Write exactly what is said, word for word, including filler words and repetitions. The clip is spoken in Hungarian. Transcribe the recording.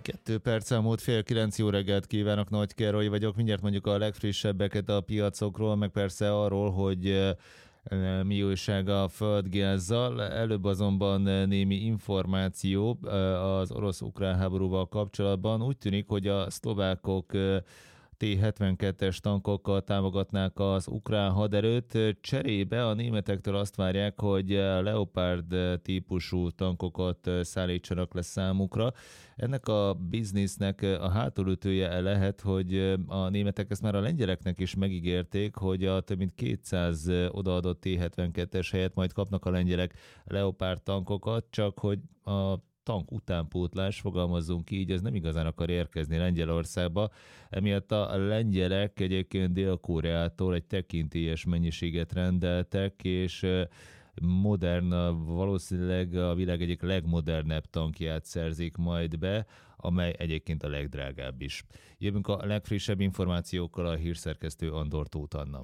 Kettő perc elmúlt fél kilenc, jó reggelt kívánok, Nagy Károly vagyok, mindjárt mondjuk a legfrissebbeket a piacokról, meg persze arról, hogy eh, mi újság a földgázzal. Előbb azonban némi információ eh, az orosz-ukrán háborúval kapcsolatban. Úgy tűnik, hogy a szlovákok eh, té hetvenkettes tankokkal támogatnák az ukrán haderőt. Cserébe a németektől azt várják, hogy Leopard típusú tankokat szállítsanak le számukra. Ennek a biznisznek a hátulütője lehet, hogy a németek ezt már a lengyeleknek is megígérték, hogy a több mint kétszáz odaadott té hetvenkettes helyett majd kapnak a lengyelek Leopard tankokat, csak hogy a tank utánpótlás, fogalmazzunk így, ez nem igazán akar érkezni Lengyelországba. Emiatt a lengyelek egyébként Dél-Koreától egy tekintélyes mennyiséget rendeltek, és modern, valószínűleg a világ egyik legmodernebb tankját szerzik majd be, amely egyébként a legdrágább is. Jövünk a legfrissebb információkkal, a hírszerkesztő Andor Tóth Anna.